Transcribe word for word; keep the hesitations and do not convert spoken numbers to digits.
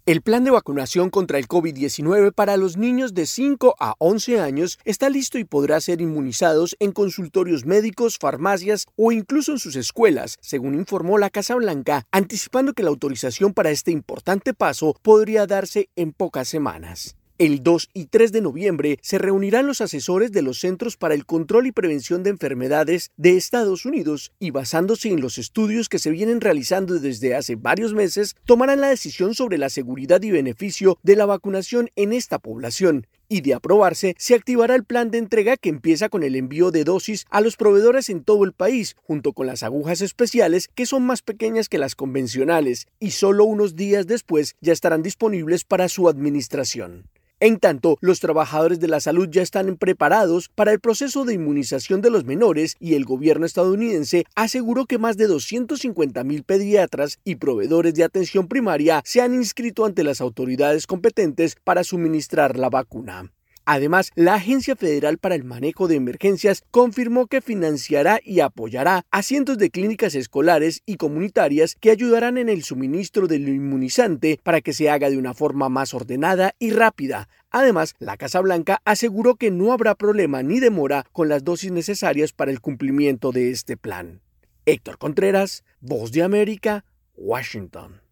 El plan de vacunación contra el COVID diecinueve para los niños de cinco a once años está listo y podrá ser inmunizados en consultorios médicos, farmacias o incluso en sus escuelas, según informó la Casa Blanca, anticipando que la autorización para este importante paso podría darse en pocas semanas. El dos y tres de noviembre se reunirán los asesores de los Centros para el Control y Prevención de Enfermedades de Estados Unidos y, basándose en los estudios que se vienen realizando desde hace varios meses, tomarán la decisión sobre la seguridad y beneficio de la vacunación en esta población. Y de aprobarse, se activará el plan de entrega que empieza con el envío de dosis a los proveedores en todo el país, junto con las agujas especiales que son más pequeñas que las convencionales, y solo unos días después ya estarán disponibles para su administración. En tanto, los trabajadores de la salud ya están preparados para el proceso de inmunización de los menores y el gobierno estadounidense aseguró que más de doscientos cincuenta mil pediatras y proveedores de atención primaria se han inscrito ante las autoridades competentes para suministrar la vacuna. Además, la Agencia Federal para el Manejo de Emergencias confirmó que financiará y apoyará a cientos de clínicas escolares y comunitarias que ayudarán en el suministro del inmunizante para que se haga de una forma más ordenada y rápida. Además, la Casa Blanca aseguró que no habrá problema ni demora con las dosis necesarias para el cumplimiento de este plan. Héctor Contreras, Voz de América, Washington.